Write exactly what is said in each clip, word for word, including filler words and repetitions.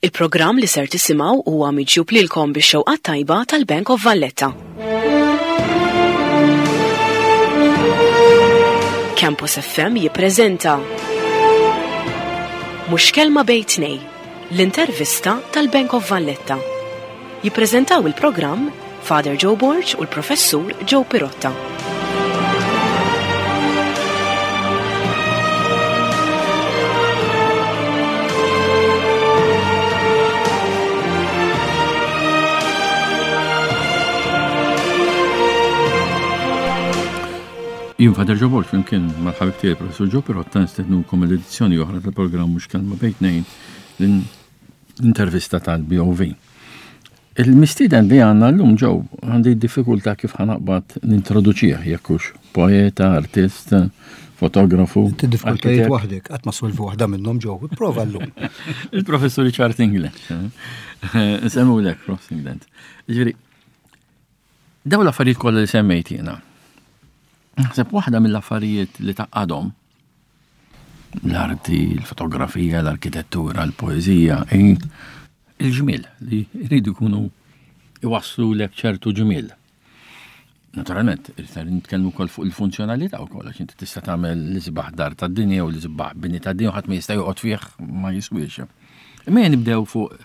Il-programm li ser tisimgħu huwa miġjub lilkom bix-xewqat tajba tal-Bank of Valletta. Campus F M jippreżenta Mhux kelma bejn tnejn, l-intervista tal-Bank of Valletta. Jippreżentaw il-programm Father Joe Borg u l-Professur Joe Pirotta. Jien Father Joe Borg flimkien mal-ħabib tiegħi Professur Joe Pirotta nistednukom l-edizzjoni oħra tal-programm Mhux kelma bejn tnejn l-intervista tal-B O V. Il-mistieden li għandna llum ġew għandi diffikultà kif ħanaqbad nintroduċih jekkux poeta, artist, fotografu. Diffikultajiet waħdek, qatt ma solvu waħda minnhom ġew, ipprova llum. Il-Professur Richard England. Semmulek, Prof England. Jiġifieri, dawn l-affarijiet kollha li semmejt jiena. Sepp waħda mill-affarijiet li taqadhom l-arti, l-fotografija, l-arkitettura, l-poezija, il-ġmiel li jridu jkunu iwasslu lek ċertu ġmiel. Naturalment, irrid nitkellmu wkoll fuq il-funzjonalità wkoll għax inti tista' tagħmel l-isbaħ dar tad-dinja u l-isbaħ bini tad-dinja u ħadd ma jista' joqgħod fih ma jiswiex. Imma nibdew fuq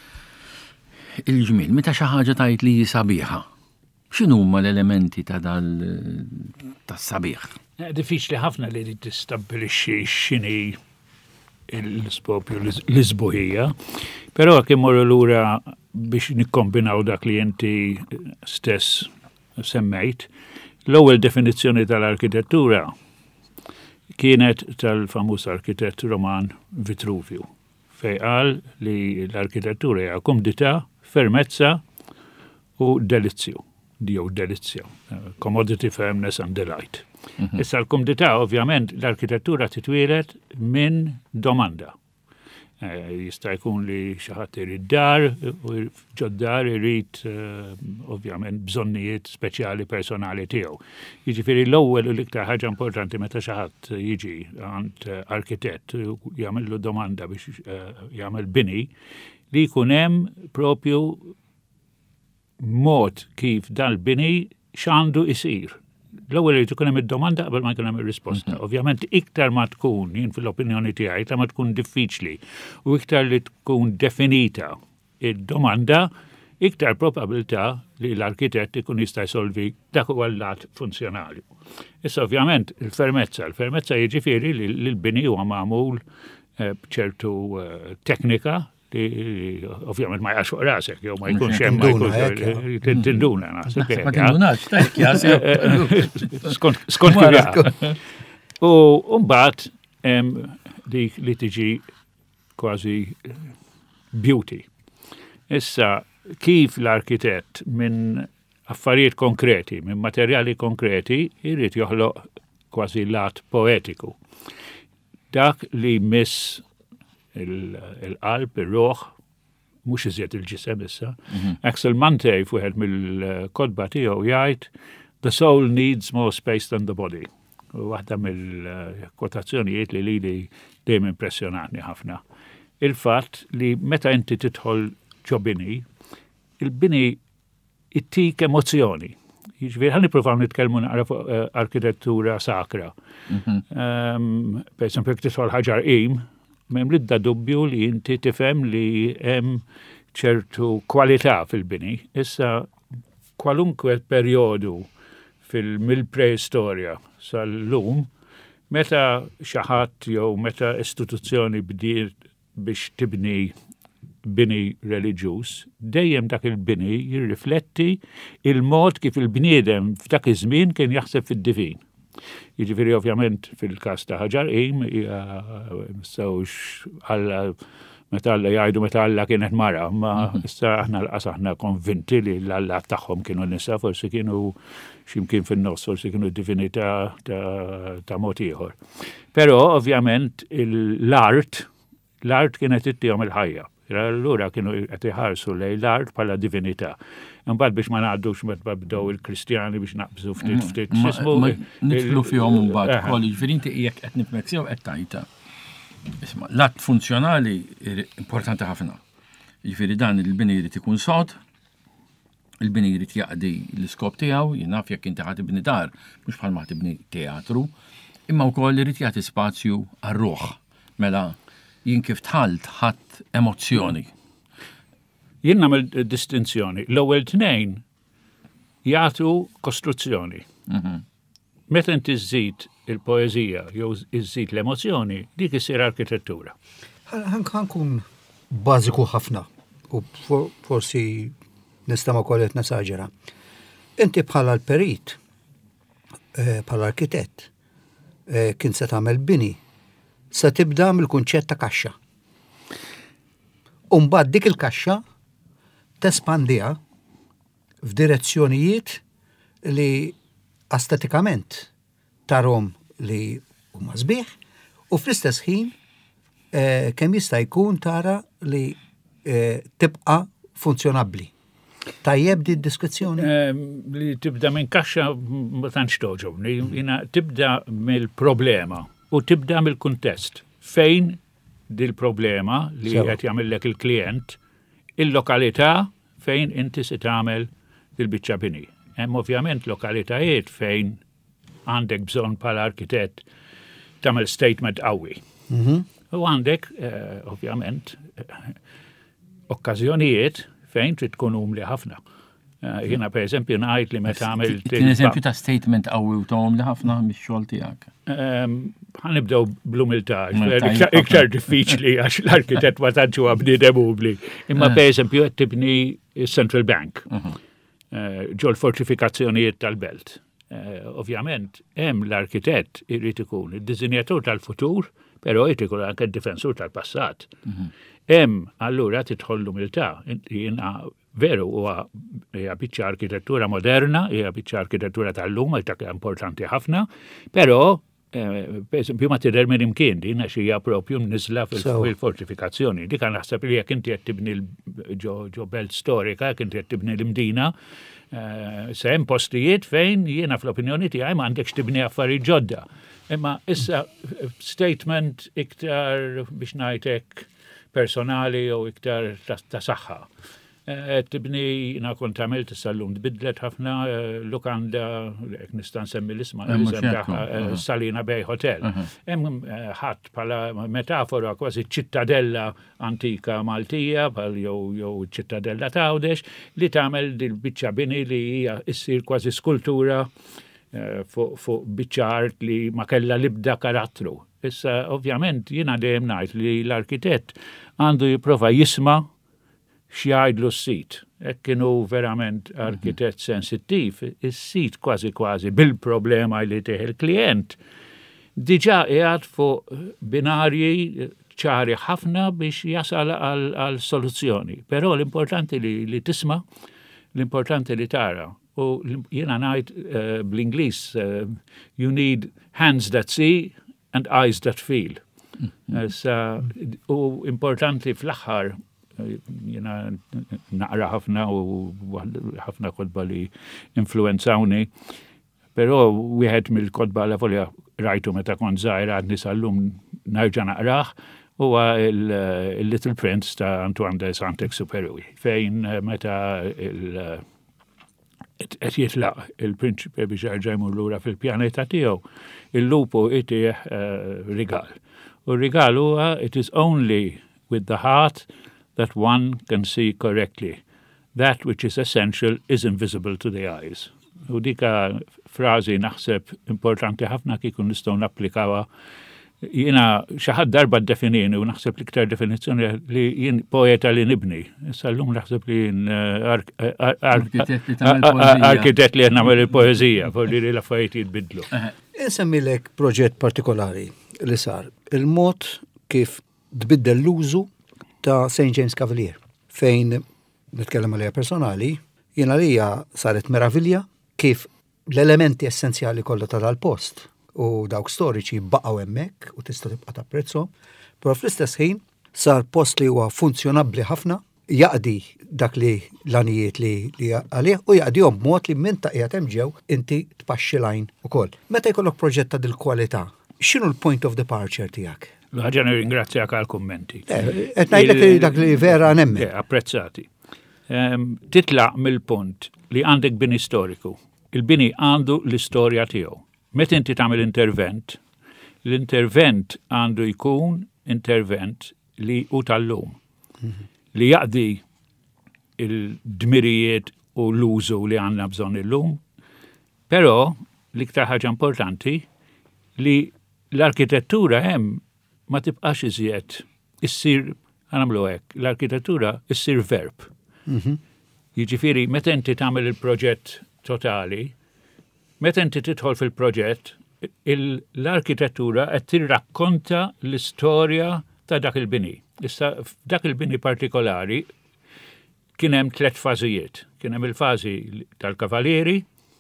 il-ġmiel, meta xi ħaġa tgħid li sabiħa. X'inhu huma l-elementi ta' dal tas-sabiħ? Diffiċli ħafna li tistabbilixxi x'inhi l-ispopju l-isbuħija, però kemm morru lura biex nikkombinaw dak li inti stess semmejt, l-ewwel definizzjoni tal-arkitettura kienet tal-famuż arkitett Roman Vitruvio, fejn qal li l-arkitettura hija kumdità, fermezza u delizzju. Jew delizzja, commodity, firmness and delight. Mm-hmm. Issa l-kumdità, ovvjament, l-arkitettura titwieled minn domanda. Eh, jista' jkun li xi ħadd irid dar, u ġoddar irid uh, ovvjament bżonnijiet speċjali personali tiegħu. Jiġifieri l-ewwel u l-iktar ħaġa importanti meta xi ħadd jiġi għand uh, arkitett jagħmel domanda biex uh, jagħmel bini li jkun hemm propju mod kif dal-bini x'għandu isir. L-ewwel irid ikun hemm id-domanda qabel ma jkun hemm ir-risposta. Ovvjament iktar ma tkun, jien fil-opinjoni tiegħi, iktar ma tkun diffiċli u iktar li tkun definita id-domanda, iktar probabilità li l-arkitett ikun jista' jsolvi dak huwa l-lat funzjonali. Issa ovvjament il-fermezza, il-fermezza jiġifieri li l-bini huwa magħmul b'ċertu teknika ovvjament ma jaxuq rasek, jew ma jkunx hemm ma jkunx tinduna naħseb. Ma tindunax, tajk jaseb. Skont kif. U mbagħad hemm dik li tiġi kważi beauty. Issa kif l-arkitett minn affarijiet konkreti, minn materjali konkreti, jrid joħloq kważi lat poetiku. Dak li miss il-qalb, il-roħ, mhux iżjed il-ġisem issa. Axel Mantei fuħed mill-kodba tiegħu jgħid the soul needs more space than the body. U waħda mill-kwotazzjonijiet li lili dejjem impressjonatni ħafna. Il-fatt li meta inti tidħol ġo bini, il-bini ittik emozzjoni. Jiġifieri ħa nippruvaw nitkellmu naqra fuq arkitettura sakra. Per eżempju jekk tidħol ħaġar qim, Mem ridda dubju li inti tifhem li hemm ċertu kwalità fil-bini. Issa kwalunkwe perjodu fil-mill-preistorja sal-lum, meta xi ħadd jew meta istituzzjoni bdiet biex tibni bini reliġjuż, dejjem dak il-bini jirrifletti il-mod kif il-bniedem f'dak iż-żmien kien jaħseb fid-divin. Jiġifieri ovvjament fil-każ ta' ħaġar qim mistgħux Alla meta Alla jgħidu meta Alla kienet mara, ma issa aħna laqas aħna konvinti li l-Alla tagħhom kienu nisa, forsi kienu x'imkien fin-nofs, forsi kienu divinità ta' mod ieħor. Però ovvjament l-art, l-art kienet ittihom il-ħajja. Allura kienu qed iħarsu lejn l-art bħala divinità. Imbagħad biex ma ngħaddux meta bdew il-Kristjani biex naqbżu ftit ftit x'ismu. Nidħlu fihom imbagħad ukoll, jiġifieri inti jekk qed nifmek sew qed tgħidha. Isma' l-att funzjonali importanti ħafna. Jifieri dan il-bini jrid ikun sod, il-bini jrid jaqdi l-iskop tiegħu, jinaf jekk inti ħad tibni dar, mhux bħal ma tibni teatru, imma wkoll irid jagħti spazju għar-ruħ. Mela jien kif tħalt ħadd emozzjoni. Jien nagħmel distinzjoni. L-ewwel tnejn jagħtu kostruzzjoni. Meta inti żżid il-poeżija jew iżżid l-emozzjoni, dik isir arkitettura. Ħankun bażiku ħafna u forsi nistama wkoll qed nesaġera. Inti bħala l-perit, bħala arkitett, kien se tagħmel bini, se tibda mill-kunċett ta' kaxxa. U mbagħad dik il-kaxxa tespandiha f'direzzjonijiet li estetikament tarhom li huma sbieħ u fl-istess ħin kemm jista' jkun tara li tibqa' funzjonabbli. Tajjeb di d-diskrizzjoni? Li tibda minn kaxxa ma tantx toġobni, jiena tibda mill-problema u tibda mill-kuntest. Fejn dil-problema li qed jagħmellek il-klient, il-lokalità fejn inti se tagħmel il-biċċa bini. Hemm ovvjament lokalitajiet fejn għandek bżonn bħala arkitett tagħmel statement qawwi. U għandek ovvjament okkażjonijiet fejn trid tkun umli ħafna. Jiena pereżempju ngħid li meta għamel Kien eżempju ta' statement qawwi u ta' umli ħafna mix-xogħol tiegħek. Ħanibdew bl-umiltà, iktar diffiċli għax l-arkitett ma tantx huwa bniedem umli. Imma pereżempju qed tibni Central Bank. Ġol fortifikazzjonijiet tal-belt. Ovvjament, hemm l-arkitett irid ikun id-diżinjatur tal-futur, però irid ikun anke d-difensur tal-passat. Hemm allura tidħol l-umiltà. Jiena veru huwa hija biċċa arkitettura moderna, hija biċċa arkitettura tal-lum, dak importanti ħafna, però pereżempju ma tidher minn imkien din għax hija proprju mniżla fil-fortifikazzjoni. Dik naħseb li jekk inti qed tibni ġo belt storika, jekk inti qed tibni l-Mdina, se hemm postijiet fejn jiena fl-opinjoni tiegħi m'għandekx tibni affarijiet ġodda. Imma issa statement iktar biex ngħidlek personali u iktar ta' saħħa. Tibni jiena kont għamilt is-sallum tbidlet ħafna lukanda, nista' nsemmi l-isma' Salina Bay Hotel. Hemm ħadd bħala metafora kważi ċittadella antika Maltija bħal jew ċittadella Tawdex li tagħmel dil-biċċa bini li hija ssir kważi skultura fuq biċċa art li ma kellha l-ibda karattru. Issa ovvjament jiena dejjem ngħid li l-arkitett għandu jipprova jisma' x'jgħidlu s-sit. Hekk kienu verament arkitett sensittiv, is-sit kważi kważi bil-problema li tieħ il-klient diġà qiegħed fuq binarji ċari ħafna biex jasal għal soluzzjoni. Però l-importanti li tisma', l-importanti li tara. U jiena ngħid bl-Ingliż you need hands that see and eyes that feel. U importanti fl-aħħar jena naqra ħafna u ħafna kodba li influenzawni, pero wieħed mill-kodba la volja rajtu meta kont żgħir għadni sal-lum nerġa' naqrah huwa il-Little Prince ta' Antoine de Saint-Exupéry fejn meta qed jitlaq il-prinċipe biex jerġa' jmur lura fil-pjaneta tiegħu, il-lupu itih rigal. U r-rigal huwa it is only with the heart that one can see correctly. That which is essential is invisible to the eyes. U dika frażi naħseb importanti ħafna kieku nistgħu napplikawha. Jiena xi ħadd darba ddefinini u naħseb l-iktar definizzjoni li jien poeta li nibni. Issa llum naħseb li jien arkitett li qed nagħmel il-poeżija, forsi li l-affarijiet jitbidlu. Insemmilek proġett partikolari li sar. Il-mod kif tbiddel l-użu ta' Saint James Cavalier, fejn nitkellem għalija personali, jiena lija saret meravilja kif l-elementi essenzjali kollha ta' dal-post u dawk storiċi baqgħu hemmhekk u tista' tibqa' tapprezzhom, però fl-istess ħin sar post li huwa funzjonabbli ħafna, jaqdi dak li l-anijiet li li għalih u jaqdihom b'mod li minn ta' qiegħed hemm ġew inti tpaxxi lajn ukoll. Meta jkollok proġett ta' dil-kwalità, x'inhu l-point of departure tiegħek? Ħaġa nirringrazzjak għal-kummenti. Qed ngħidlek li dak li vera nemmen. Apprezzati. Titlaq mill-punt li għandek bini storiku. Il-bini għandu l-istorja tiegħu. Meta inti tagħmel intervent, l-intervent għandu jkun intervent li u tal-lum. Li jaqdi il-dmirijiet u l-użu li għandna bżonn illum, però l-iktar ħaġa importanti li l-arkitettura hemm ma tibqax iżjed issir għanamlu hekk, l-arkitettura issir verb. Jiġifieri meta inti tagħmel il-proġett totali, meta inti tidħol fil-proġett, l-arkitettura qed tirrakkonta l-istorja ta' dak il-bini. Issa f'dak il-bini partikolari kien hemm tliet fażijiet. Kien hemm il-fażi tal-kavalieri,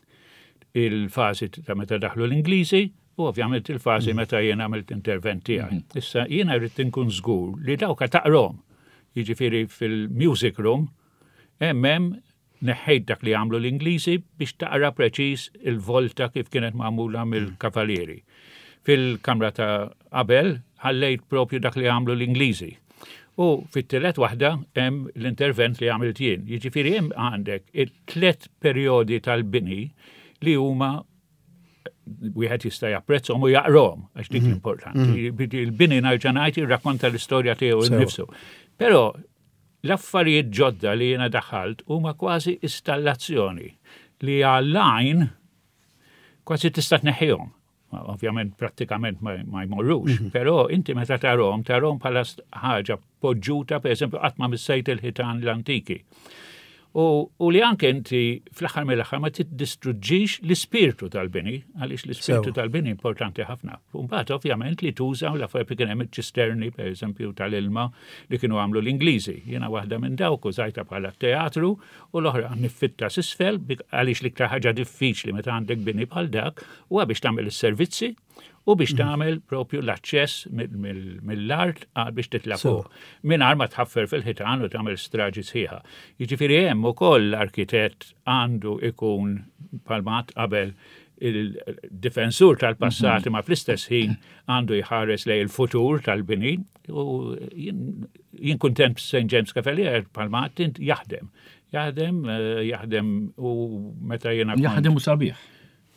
il-fażi ta' meta daħlu l-Ingliżi, u ovvjament il-fażi meta jien għamilt intervent tiegħi. Issa jiena rrid inkun żgur li dawk taqrom. Jiġifieri fil-music room hemm hemm neħħejt dak li għamlu l-Ingliżi biex taqra preċiż il-volta kif kienet magħmula mill-kavalieri. Fil-kamra ta' qabel ħallejt propju dak li għamlu l-Ingliżi. U fit-tielet waħda hemm l-intervent li għamilt jien. Jiġifieri hemm għandek it-tliet perjodi tal-bini li huma wieħed jista' japprezzhom u jaqrom għax dik l-importanti. Il-bini narġa' ngħid jirrakkonta l-istorja tiegħu innifsu. Però l-affarijiet ġodda li jiena daħalt huma kważi installazzjoni li għall-għajn kważi tista' tneħħihom. Ovvjament prattikament ma jmorrux, però inti meta tarhom tarhom bħala ħaġa poġġuta pereżempju qatt ma missejt il-ħitan l-antiki. U li anke inti fl-aħħar mill-aħħar ma tiddistruġġix l-ispirtu tal-bini, għaliex l-ispirtu tal-bini importanti ħafna. Mbagħad ovvjament li tuża l-affarijiet kien hemm iċ-ċisterni pereżempju tal-ilma li kienu għamlu l-Ingliżi. Jiena waħda minn dawk użajta bħala teatru u l-oħra niffitta s'isfel għaliex l-iktar ħaġa diffiċli meta għandek bini bħal dak huwa biex tagħmel is-servizzi u biex tagħmel propju l-aċċess mill-art biex titla' fuq. Mingħajr ma tħaffer fil-ħitan u tagħmel straġi sħiħa. Jiġifieri hemm ukoll l-arkitett għandu ikun palmat qabel il-difensur tal-passati ma fl-istess ħin għandu jħares lej il-futur tal-bini u jien kuntent Saint James Cavalier palmat jaħdem. Jaħdem, jaħdem u meta jiena jaħdem u sabiħ.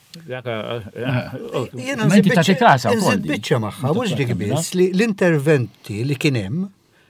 Jena nżibbiċċa magħha, mhux dik biss li l-interventi li kien hemm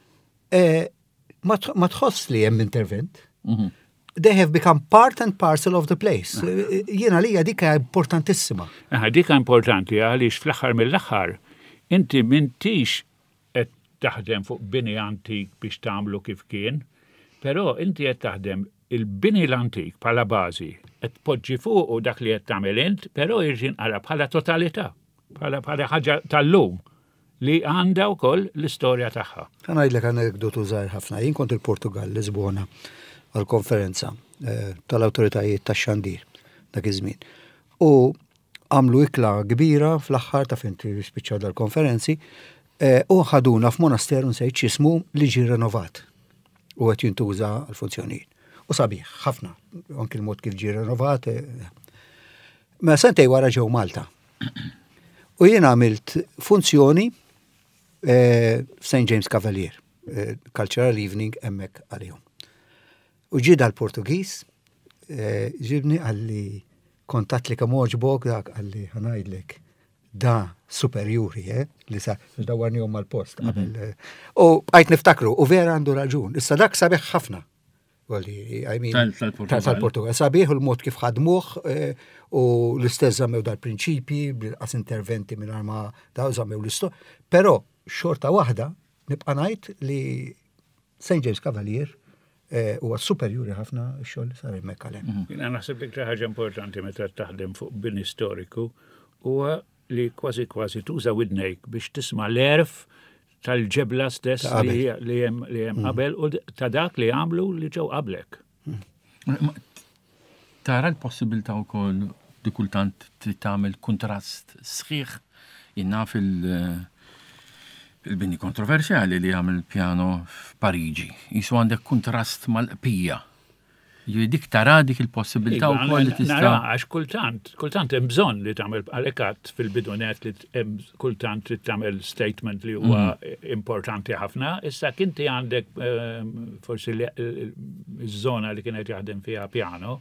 ma tħoss li hemm intervent. They have become part and parcel of the place. Jiena lija dika importantissima. Dika importanti għaliex fl-aħħar mill-aħħar inti m'intix qed taħdem fuq bini antik biex tagħmlu kif kien, però inti qed taħdem il-bini l-antik bħala bażi qed poġġi fuq u dak li qed tagħmel int, però irġin ara bħala totalità, bħala bħala ħaġa tal-lum li għandha wkoll l-istorja tagħha. Ħa ngħidlek anekdotu żgħir ħafna. Jien kont il-Portugal Lisbona għall-konferenza tal-awtoritajiet tax-xandir dak iż-żmien. U għamlu ikla kbira fl-aħħar ta' finti spiċċaw dal-konferenzi u ħaduna f'monasteru nsejt x'ismu li ġie renovat u qed jintuża għall-funzjonijiet. U sabiħ, ħafna, anki l-mod kif ġie renovat. Ma sentej wara ġew Malta. U jien għamilt funzjoni Saint James Cavalier, Cultural Evening hemmhekk għalihom. U ġie dal-Portugiż, ġibni għalli kontat li kemm oġbok dak għalli ħanajdlek da superjuri, li sa dawarnihom mal-post qabel. U bqajt niftakru, u vera għandu raġun. Issa dak sabiħ ħafna. Tal-Portugal. Sabiħu l-mod kif ħadmuh u l-istess żammew dal-prinċipji, bil-qas interventi minn arma daw żammew l-isto. Però xorta waħda nibqa' ngħid li Saint James Cavalier huwa superjuri ħafna x-xogħol li sar hemmhekk għalhemm. Jiena naħseb li ħaġa importanti meta taħdem fuq bini storiku huwa li kważi kważi tuża widnejk biex tisma' l-erf tal-ġebla stess li hemm qabel u ta' dak li għamlu li ġew qablek. Tara l-possibilità wkoll di kultant tagħmel kontrast sħiħ jinnaf il-bini kontroversjali li għamel pjano f'Pariġi. Jisu għandek kontrast mal-qpija Ġi dik tara dik il-possibilità wkoll li tista'. Nara għax kultant, kultant hemm bżonn li tagħmel għalekat fil-bidunet li hemm kultant li tagħmel statement li huwa importanti ħafna. Issa kinti għandek forsi iż-żona li kienet jaħdem fiha pjano.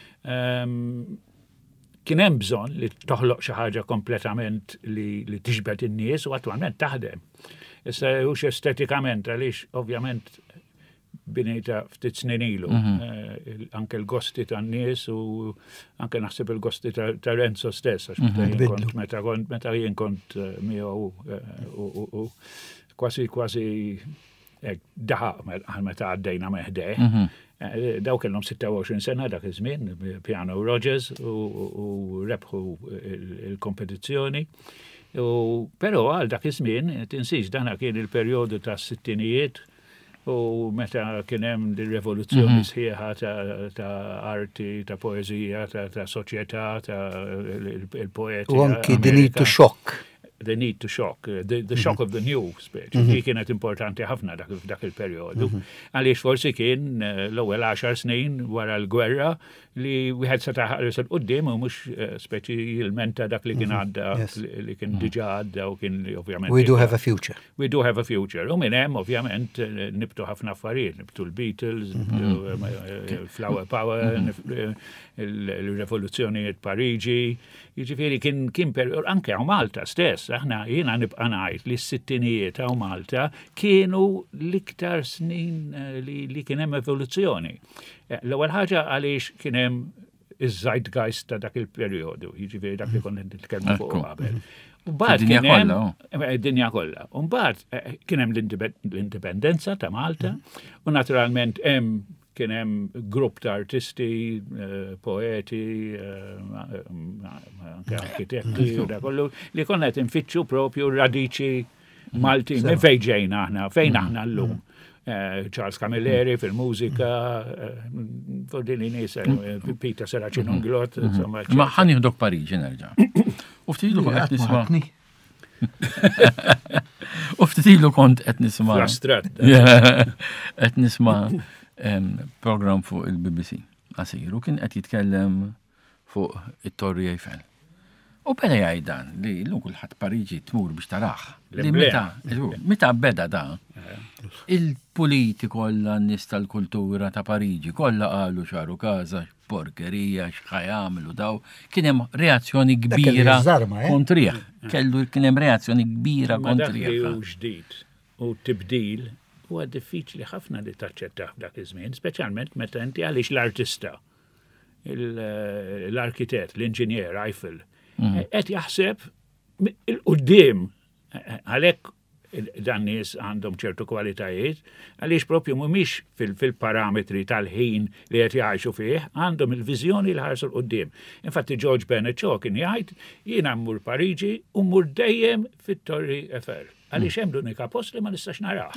Kien hemm bżonn li toħloq xi ħaġa kompletament li li tixbet in-nies u attwalment taħdem. Issa hux estetikament għaliex ovvjament binejta ftit snin ilu. Anke l-gosti tan-nies u anke naħseb il-gosti ta' Renzo stess għax meta kont meta jien kont miegħu u kważi kważi daħaq meta għaddejna meħdeh. Daw kellhom sitta u għoxrin sena dak iż-żmien, Piano Rogers u rebħu il-kompetizzjoni. Però għal dak iż-żmien tinsix dan kien il-perjodu tas-sittinijiet u meta kien hemm dir-revoluzzjoni sħiħa ta' arti, ta' poeżija, ta' soċjetà, ta' il-poeti. U anki the need to shock. The need to shock, the, the shock of the new, speċi. Mm -hmm. Kienet importanti ħafna dak, dak il-periodu. Għaliex forsi kien l-ewwel għaxar snin wara l-gwerra li wieħed se taħares il-qudiem u mhux speċi il-menta dak li kien għadda li kien diġà għadda u kien li ovvjament. We do have a future. We do have a future. U minn hemm ovvjament nibtu ħafna affarijiet, nibtu l-Beatles, Flower Power, il-revoluzzjonijiet Pariġi. Jiġifieri kien kien anke hawn Malta stess, aħna jiena nibqa' ngħid li s-sittinijiet hawn Malta kienu l-iktar snin li li kien hemm evoluzzjoni. L-ewwel ħaġa għaliex kien hemm iż-zeitgeist ta' dak il-perjodu, jiġifieri dak li konna nitkellmu fuq qabel. U mbagħad kien hemm id-dinja kollha. U mbagħad kien hemm l-indipendenza ta' Malta u naturalment hemm kien hemm grupp ta' artisti, poeti, arkitetti u da kollu li konna qed infittxu propju radiċi Maltin, minn fejn ġejna aħna, fejn aħna llum. Charles Camilleri fil-mużika, fordini nies, Peter Serracino Glot, insomma. Ma ħan jieħdok Pariġi nerġa'. U ftilu kont qed nisma'. U ftilu kont qed nisma'. Frustrat. Qed nisma' program fuq il-B B C għasir u kien qed jitkellem fuq it-Torri Eiffel. U beda jgħidan li l kulħadd Pariġi tmur biex taraħ. Meta beda da, il-puliti kollha n-nies tal-kultura ta' Pariġi kollha qalu xaru każa, porkerija, x'ħajamlu daw, kien hemm reazzjoni kbira kontrih. Kellu kien hemm reazzjoni kbira kontrih. Ma dak li ġdid u tibdil huwa diffiċli ħafna li taċċetta f'dak iż-żmien, speċjalment meta inti għaliex l-artista, l-arkitett, l-inġinier Eiffel, qed jaħseb il-qudiem għalhekk dan nies għandhom ċertu kwalitajiet, għaliex propju mhumiex fil-parametri tal-ħin li qed jgħixu fih, għandhom il-viżjoni li ħarsu l-qudiem. Infatti George Bernard Shaw kien jgħid jiena mmur Pariġi u mmur dejjem fit-Torri Eiffel. Għaliex hemm l-unika post li ma nistax narah.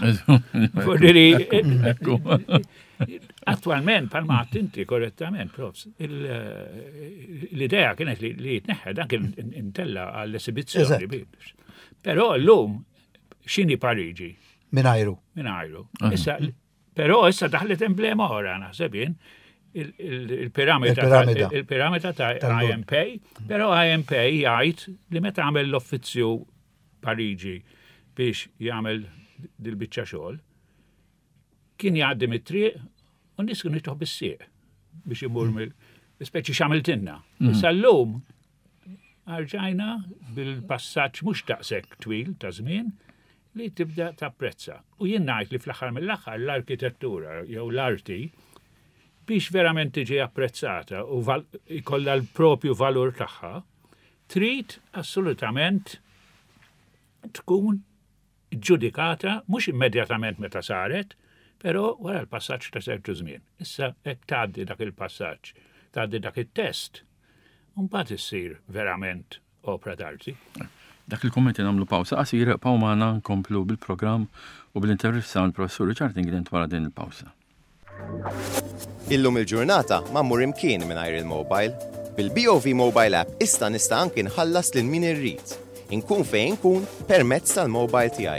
Attualment, palma inti korrettament, profs, l-idea kienet li jitneħħed anke intella għall-esibizzjoni. Però llum x'inhi Pariġi? Minajru. Minajru. Issa, però issa daħlet emblema oħra naħseb jien il-piramida il-piramida ta' I M P, però I M P jgħid li meta għamel l-offizzju Pariġi biex jagħmel dil-biċċa xogħol, kien jgħaddi mit-triq u nies kienu jitħobb bis-sieq biex imur mill-ispeċi x'għamiltilna. Issa llum arġajna bil-passaġġ mhux daqshekk twil ta' żmien li tibda tapprezza. U jien ngħid li fl-aħħar mill-aħħar l-arkitettura jew l-arti biex verament tiġi apprezzata u jkollha l-propju valur tagħha, trid assolutament tkun ġudikata, mhux immedjatament meta saret, però wara l-passaġġ ta' ċertu żmien. Issa hekk tgħaddi dak il-passaġġ, tgħaddi dak it-test, u mbagħad issir verament opra d'arti. Dak il-kummenti nagħmlu pawsa qasira, paw magħna nkomplu bil-programm u bil-intervista mal-Professur Richard Ingrident wara din il-pawsa. Illum il-ġurnata ma mmur imkien mingħajr il-mobile. Bil-B O V Mobile App issa nista' anke nħallas lil min irrid. Inkun fejn nkun permezz tal-mobile tiegħi.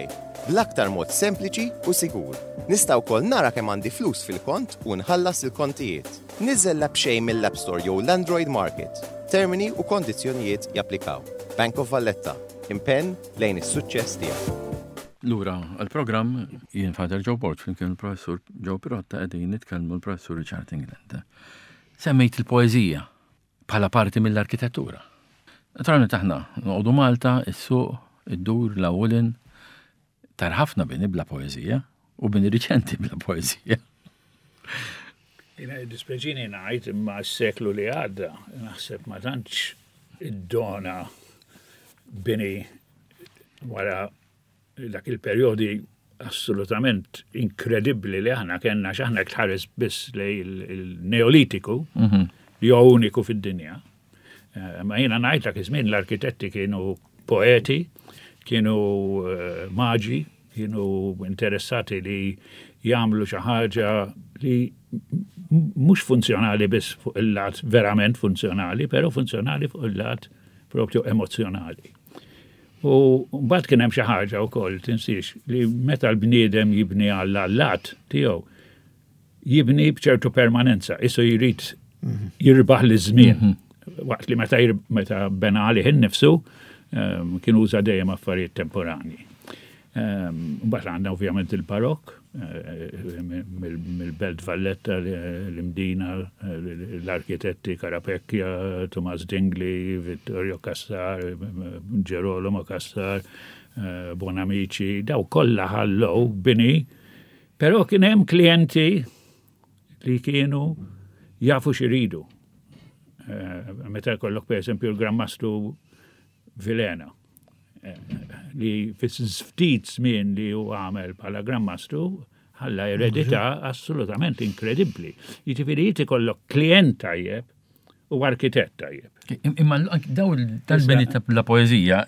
bl-aktar mod sempliċi u sigur. Nista' wkoll nara kemm għandi flus fil-kont u nħallas il-kontijiet. Niżel l-app xejn mill-App Store jew l-Android Market. Termini u kondizzjonijiet japplikaw. Bank of Valletta. Impenn lejn is-suċċess tiegħek. Lura, għal-programm jien Father Joe Borch flimkien il-professur Joe Pirotta qegħdin nitkellmu l-professur Richard England. Semmejt il-poeżija bħala parti mill-arkitettura. Naturalment aħna noqogħdu Malta, is-suq, id-dur, l-awolin, tar ħafna bini bla poeżija u bini riċenti bla poeżija. Jina dispreġini ngħid imma s-seklu li għadda, naħseb ma tantx id-dona bini wara dak il-perjodi assolutament inkredibbli li aħna kellna x'aħna tħares biss lej il-Neolitiku li huwa uniku fid-dinja. Ma jiena ngħidlek iż-żmien l-arkitetti kienu poeti, kienu maġi, kienu interessati li jagħmlu xi ħaġa li mhux funzjonali biss fuq il-lat verament funzjonali, però funzjonali fuq il-lat propju emozjonali. U mbagħad kien hemm xi ħaġa wkoll tinsix li meta l-bniedem jibni għall-allat tiegħu jibni b'ċertu permanenza, issu jrid jirbaħ l-żmien. Waqt li meta meta bena għalih innifsu um, kienu uża dejjem affarijiet temporani. Mbagħad um, għandna ovvjament il-barokk uh, mill-Belt Valletta l-imdina l-arkitetti Carapecchia, Thomas Dingley, Vittorio Cassar, Gerolamo Cassar, uh, Bonamici, daw kollha ħallow bini, però kien hemm klijenti li kienu jafu xiridu. Uh, meta kollok per esempio il-Grammastru Vilena uh, li fis-ftit żmien li hu għamel bħala Grammastru ħalla eredità assolutament inkredibbli. Jiġifieri jrid ikollok klient tajjeb u arkitett tajjeb. Imma daw tal-bini la poeżija,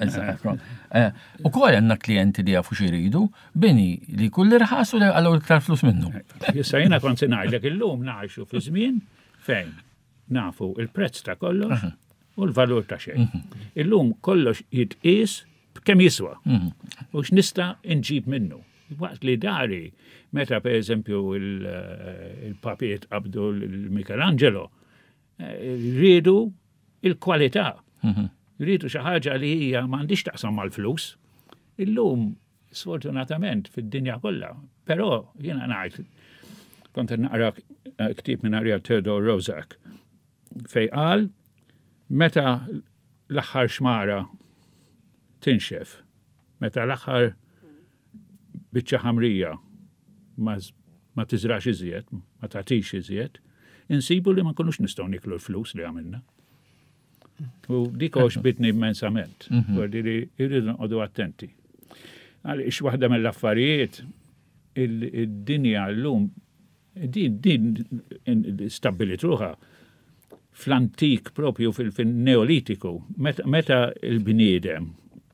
ukoll għandna klijenti li jafu xiridu, bini li kull irħas u għallu iktar flus minnu. Issa jiena kont se ngħidlek illum ngħixu fi żmien fejn nafu il-prezz ta' kollox u l-valur ta' xejn. Illum kollox jitqies kemm jiswa u x'nista' inġib minnu. Waqt li dari meta pereżempju il-papiet qabdu l-Michelangelo rridu il-kwalità. Rridu xi ħaġa li hija m'għandix taqsam mal-flus. Illum sfortunatament fid-dinja kollha, però jiena ngħid kont naqra ktieb minn Ariel Theodore Roszak fej qal meta l-aħħar xmara tinxef, meta l-aħħar biċċa ħamrija ma, ma tiżrax iżjed, ma tagħtix iżjed, insibu li ma nkunux nistgħu niklu l-flus li għamilna. U dik bitni immensament, għardi li irridu noqogħdu attenti. Għaliex waħda mill-affarijiet id-dinja llum din din stabbilit ruħha fl-antik propju fil-neolitiku, meta, meta il-bniedem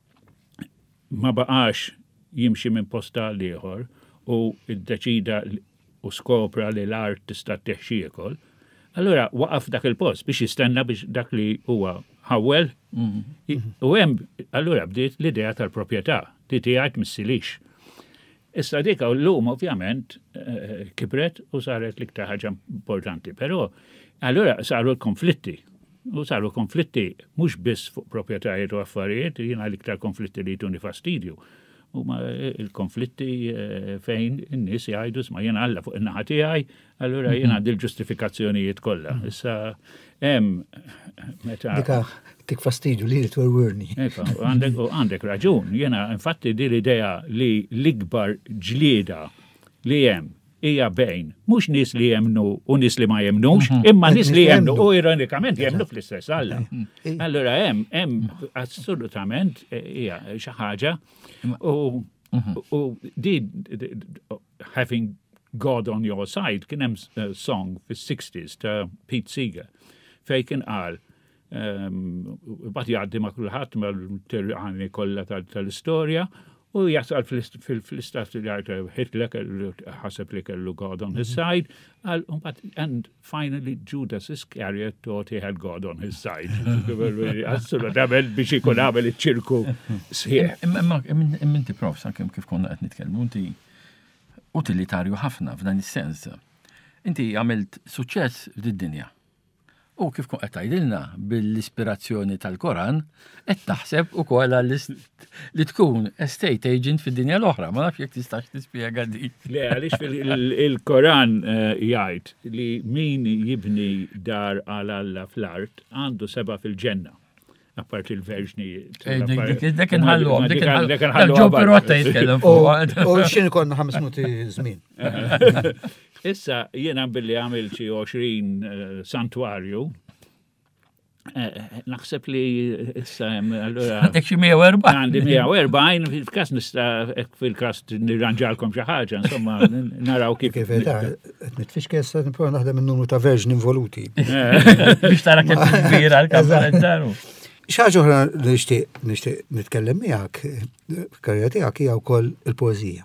ma baqax jimxi minn posta l-ieħor u id-deċida u skopra li l-art tista' teħxiekol, allura waqaf dak il-post biex jistenna biex dak li huwa ħawwel u hemm allura bdiet l-idea tal-proprjetà li tiegħek missilix. Issa dik llum ovvjament kibret u saret l-iktar ħaġa importanti, però allura saru l-konflitti. U saru konflitti mhux biss fuq proprjetajiet u affarijiet, jiena l-iktar konflitti li jtuni fastidju. U ma il-konflitti fejn in-nies jgħidu sma jiena alla fuq in-naħa tiegħi, allura jiena għandi l-ġustifikazzjonijiet kollha. Issa hemm meta Dika tik fastidju li twerwerni. Eka, għandek għandek raġun. Jiena infatti di l-idea li l-ikbar ġlieda li hemm hija bejn mhux nies li jemnu u nies li ma jemnux, imma nies li jemnu u ironikament jemnu fl-istess Alla. Allura hemm hemm assolutament hija xi ħaġa u u di having God on your side kien hemm song fis-sixties ta' Pete Seeger fejn kien qal bat jgħaddi ma' kulħadd mal-tirqani kollha tal-istorja U jasal fil-istat li għajta Hitler ħaseb li kellu God on his side, and finally Judas Iscariot thought he had God on his side. Assolutament biex ikun għamel iċ-ċirku sħiħ. Imma inti prof, sankem kif konna qed nitkellmu, inti utilitarju ħafna f'dan is-sens. Inti għamilt suċċess f'did-dinja. U kif kun qed tgħidilna bil-ispirazzjoni tal-Koran, qed taħseb ukoll li tkun estate agent fid-dinja l-oħra, ma nafx jekk tistax tispjega di. Le, għaliex il-Koran jgħid li min jibni dar għal Alla fl-art għandu seba' fil-ġenna. Appart il-verġni. Dak inħalluhom, dak inħalluhom. Perotta jitkellem fuq. U x'in konna ħames minuti żmien. Issa jiena billi għamil xi għoxrin santwarju. Naħseb li issa allura. Għandek xi mija u erbgħin. Għandi mija u erbgħin, fil-każ nista' fil-każ nirranġalkom xi ħaġa, insomma naraw kif. Kif qed nitfixkel issa nipprova naħdem in-numru ta' verġni involuti. Biex tara kemm kbira l-kampjonat. Xaġa oħra li nixtieq nixtieq nitkellem miegħek f'karriera tiegħek hija wkoll il-poeżija.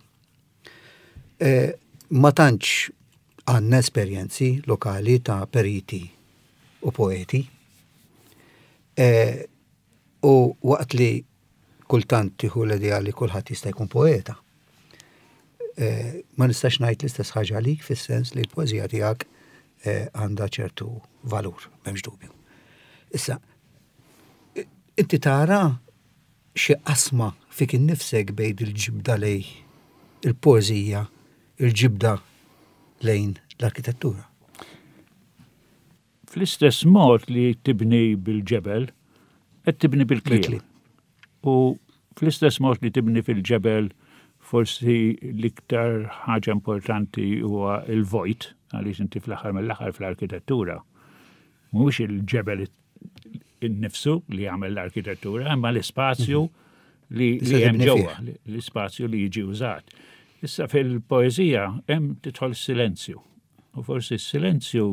Ma tantx għandna esperjenzi lokali ta' periti u poeti. U waqt li kultant tieħu l-idea li kulħadd jista' jkun poeta. Ma nistax ngħid l-istess ħaġa għalik fis-sens li l-poeżija tiegħek għandha ċertu valur, m'hemmx dubju. Issa, inti tara xi qasma fik innifsek bejn il-ġibda lej il-poeżija, il-ġibda lejn l-arkitettura. Fl-istess mod li tibni bil-ġebel, qed tibni bil-kliem. U fl-istess mod li tibni fil-ġebel forsi l-iktar ħaġa importanti huwa il-vojt, għaliex inti fl-aħħar mill-aħħar fl-arkitettura. Mhux il-ġebel innifsu li jagħmel l-arkitettura, imma l-ispazju li hemm ġewwa, l-ispazju li jiġi użat. Issa fil-poeżija hemm tidħol silenzju. U forsi s-silenzju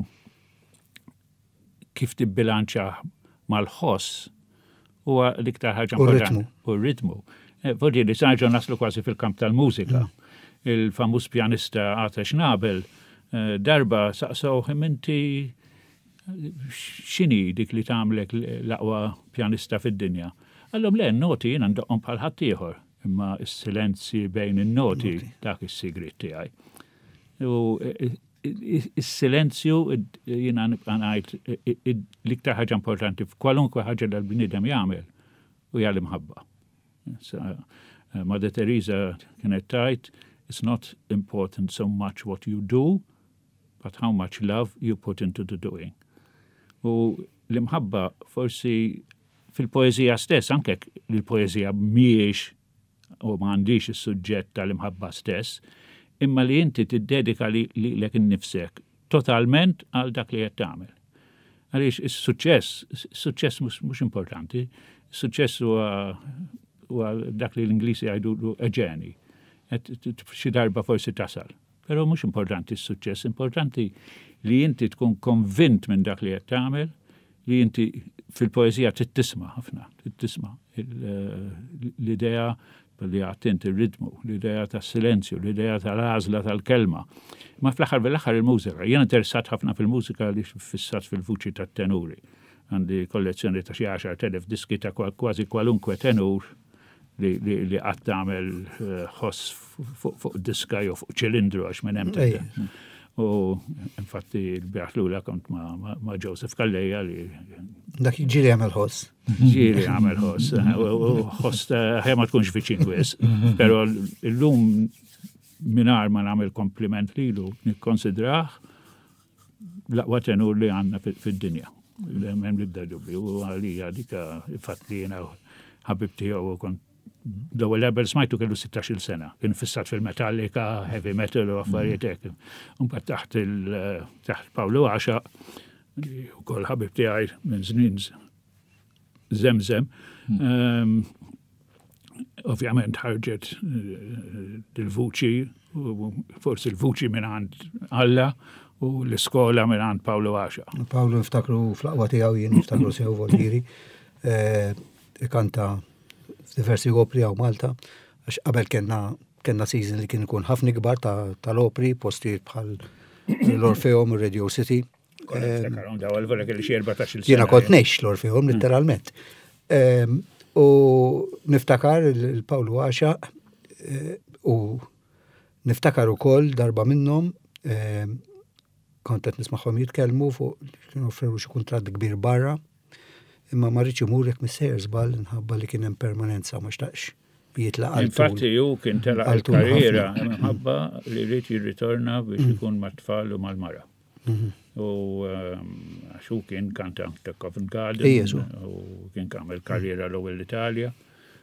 kif tibbilanċa mal-ħoss huwa l-iktar ħaġa importanti. U r-ritmu. Forsi li sarġa naslu kważi fil-kamp tal-mużika. Il-famuż pjanista Arthur Schnabel darba saqsawh inti x'inhi dik li tagħmlek l-aqwa pjanista fid-dinja. Għallhom le n-noti jien għandhom bħal ħadd ieħor. Imma s-silenzji bejn il-noti dak is-sigrit tiegħi. U is-silenzju jiena nibqa' ngħid l-iktar ħaġa importanti f'kwalunkwe ħaġa li l-bniedem jagħmel u hija l-imħabba. Mother Teresa kienet tgħid, it's not important so much what you do, but how much love you put into the doing. U l-imħabba forsi fil-poeżija stess, anke l-poeżija mhijiex u ma għandix is-suġġett tal-imħabba stess, imma li inti tiddedika li lek innifsek totalment għal dak li qed tagħmel. Għaliex is-suċċess, is-suċċess mhux importanti, is-suċċess huwa dak li l-Ingliżi jgħidu eġeni. Xi darba forsi tasal. Però mhux importanti s-suċċess, importanti li inti tkun konvint minn dak li qed tagħmel, li inti fil-poeżija tittisma' ħafna, tittisma' l-idea li għattint il-ritmu, l-idea ta' silenzju, l-idea tal-għazla tal-kelma. Ma fl-axar bil-axar il-mużika. Jena interessat ħafna fil-mużika li fissat fil-vuċi ta' tenuri. Għandi kollezzjoni ta' xi għaxar telef diski ta' kważi kwalunkwe tenur li għat tagħmel ħoss fuq diska jew fuq ċilindru għax minn hemm. U infatti l-biħat l-ula kont ma' Joseph Kalleja li. Dak ġiri għamel ħoss. Ġiri għamel ħoss. U ħoss ħja ma tkunx viċin wis. Pero l-lum minar ma nagħmel kompliment lilu nikkonsidrah l-aqwa tenur li għandna fid-dinja. Hemm libda dubbi u għalija dika infatti jiena ħabib tiegħu kont l-ewwel label smajtu kellu sittax-il sena. Kien fissat fil-metallika, heavy metal u affarijiet hekk. Mbagħad taħt il taħt Pawlu Għaxa li wkoll ħabib tiegħi minn żmien Zemzem. Ovvjament ħarġet il-vuċi, forsi il-vuċi minn għand Alla u l-iskola minn għand Pawlu Għaxa. Pawlu niftakru fl-aqwa tiegħu jien niftakru sew Voltieri. Kanta diversi opri għaw Malta, Għax qabel kena kena season li kien ikun ħafna kbar tal-opri, postijiet bħal l-Orfeum u Radio City. Jiena kont ngħix l-Orfeum literalment. U niftakar il-Pawlu Għaxa u niftakar ukoll darba minnhom kont qed nisma'hom jitkellmu fuq kienu offrew xi kuntratt kbir barra, imma ma rridx imurek mis-sejjer żball inħabba li kien hemm permanenza ma xtaqx jitlaq għal Infatti ju kien telaq il-karriera minħabba li rrid jirritorna biex ikun mat-tfal u mal-mara. U għaxu kien kantant ta' Covent Garden u kien kamel karriera l-ewwel l-Italja.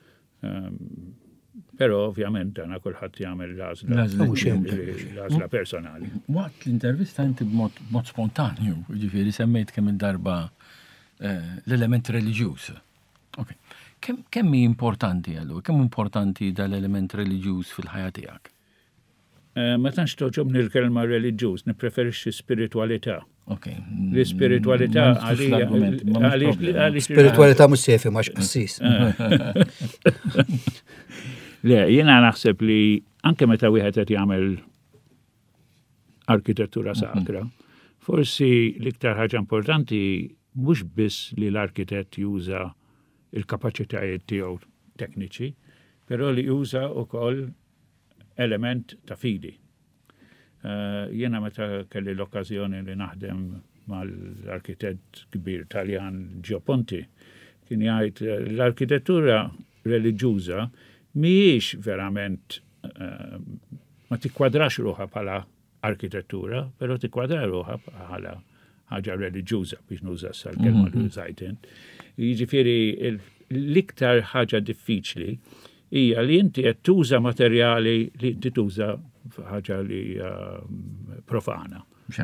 Però ovvjament għana kulħadd jagħmel l-għażla personali. Waqt l-intervista inti b'mod spontanju, ġifieri semmejt kemm il-darba l-element reliġjuż. Okay. Kemm hi importanti għallu? Kemm importanti dal-element reliġjuż fil-ħajja tiegħek? Ma tantx toġobni l-kelma reliġjuż, nippreferixxi spiritualità. Okay. L-spiritualità għaliex spiritualità mhux sefi ma x'qassis. Le, jiena naħseb li anke meta wieħed qed jagħmel arkitettura sakra, forsi l-iktar ħaġa importanti mhux biss li l-arkitett juża il-kapaċitajiet tiegħu tekniċi, però li juża wkoll element ta' fidi. Uh, jiena meta kelli l-okkażjoni li naħdem mal-arkitett kbir Taljan Gio Ponti, kien jgħid l-arkitettura reliġjuża mhijiex verament uh, ma tikkwadrax ruħha bħala arkitettura, però tikkwadra ruħha bħala ħaġa reliġjuża biex nuża sal-kelma li użajt int. Jiġifieri l-iktar ħaġa diffiċli hija li inti qed tuża materjali li inti tuża ħaġa li profana.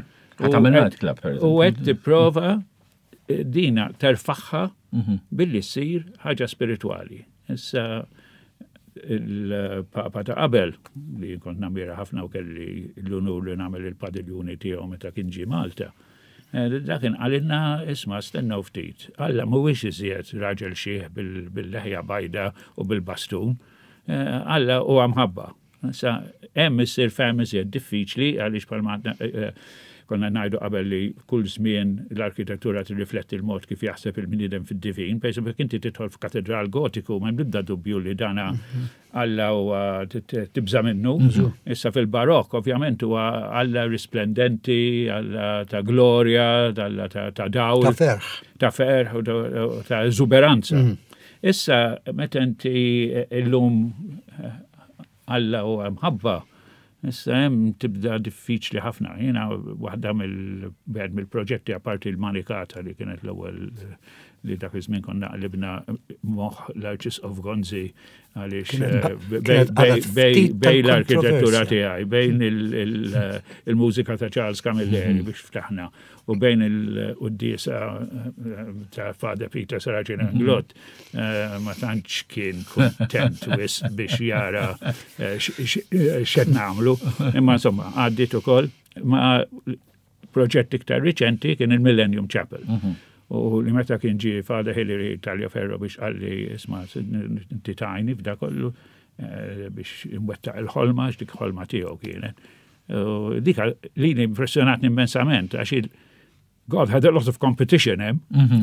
U qed tipprova dina terfaħħa billi ssir ħaġa spiritwali. Issa il-Papa ta' qabel li kont namira ħafna u kelli l-unur li nagħmel il-padiljuni tiegħu meta kien ġie Malta. Dakin għalinna isma' stennew ftit. Alla mhuwiex iżjed raġel xieħ bil-leħja bajda u bil-bastun. Alla huwa mħabba. Sa hemm issir fehm iżjed diffiċli għaliex bħalma konna ngħidu qabel li kull żmien l-arkitettura tirrifletti l-mod kif jaħseb il-bniedem fid-divin. Pereżempju inti tidħol f'katedral gotiku ma nibda dubju li dana Alla huwa tibża minnu. Issa fil-barokk ovvjament huwa Alla risplendenti, Alla ta' glorja, Alla ta' dawl, ta' ferħ, ta' ferħ u ta' eżuberanza. Issa meta inti illum Alla huwa mħabba, issa hemm tibda diffiċli ħafna. Jiena waħda mill-bed mill-proġetti apparti l-Manikata li kienet l-ewwel li dak iż-żmien konna qlibna moħħ l-Arċis of Gonzi għaliex bej l-arkitettura tiegħi, bejn il-mużika ta' Charles Camilleri biex ftaħna u bejn il-quddiesa ta' Father Peter Saracino Glott ma tantx kien kuntent wis biex jara x'qed nagħmlu. Imma insomma għaddiet ukoll ma' proġett iktar riċenti kien il-Millennium Chapel. U li meta kien ġi Father Hilary Talja Ferro biex għalli isma' inti tajni f'da kollu biex imwettaq il-ħolma, x'dik ħolma tiegħu kienet. Dika li impressjonatni immensament għax God had a lot of competition hemm.